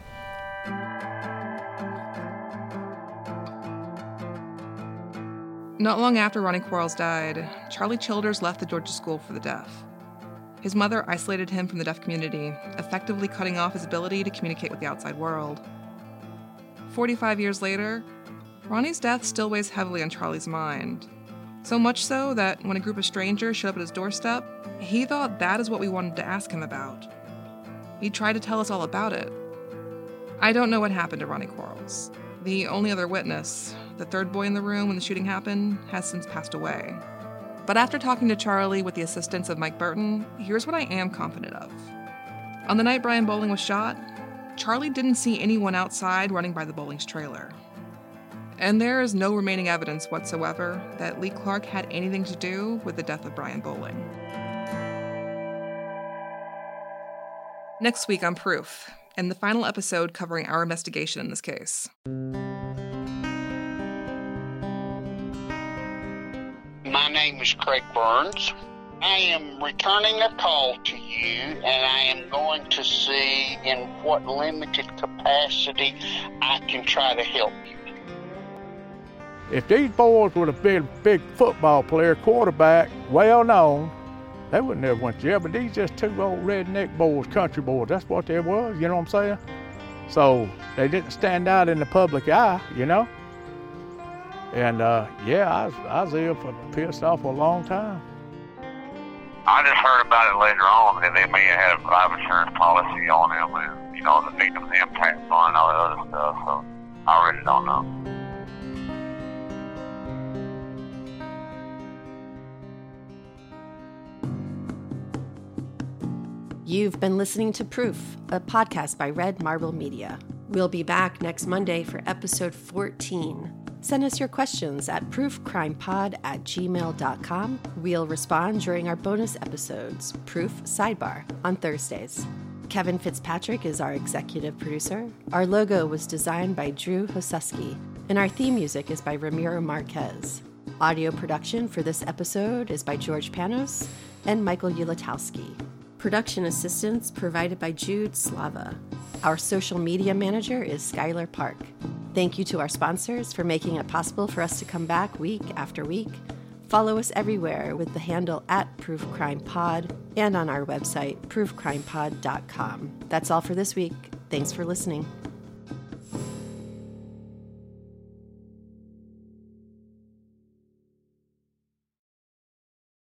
Not long after Ronnie Quarles died, Charlie Childers left the Georgia School for the Deaf. His mother isolated him from the deaf community, effectively cutting off his ability to communicate with the outside world. Forty-five years later, Ronnie's death still weighs heavily on Charlie's mind. So much so that when a group of strangers showed up at his doorstep, he thought that is what we wanted to ask him about. He tried to tell us all about it. I don't know what happened to Ronnie Quarles. The only other witness, the third boy in the room when the shooting happened, has since passed away. But after talking to Charlie with the assistance of Mike Burton, here's what I am confident of. On the night Brian Bowling was shot, Charlie didn't see anyone outside running by the Bowling's trailer. And there is no remaining evidence whatsoever that Lee Clark had anything to do with the death of Brian Bowling. Next week on Proof, and the final episode covering our investigation in this case. My name is Craig Burns. I am returning a call to you, and I am going to see in what limited capacity I can try to help you. If these boys would have been a big football player, quarterback, well known, they would never went to jail. But these just two old redneck boys, country boys, that's what they was, you know what I'm saying? So they didn't stand out in the public eye, you know? And uh, yeah, I was, I was ill for pissed off for a long time. I just heard about it later on, and they may have had a life insurance policy on them, and, you know, the victims impact fund and all that other stuff, so I really don't know. You've been listening to Proof, a podcast by Red Marble Media. We'll be back next Monday for episode fourteen. Send us your questions at proofcrimepod at gmail dot com. We'll respond during our bonus episodes, Proof Sidebar, on Thursdays. Kevin Fitzpatrick is our executive producer. Our logo was designed by Drew Hosuski, and our theme music is by Ramiro Marquez. Audio production for this episode is by George Panos and Michael Ulatowski. Production assistance provided by Jude Slava. Our social media manager is Skylar Park. Thank you to our sponsors for making it possible for us to come back week after week. Follow us everywhere with the handle at Proof Crime Pod and on our website, proof crime pod dot com. That's all for this week. Thanks for listening.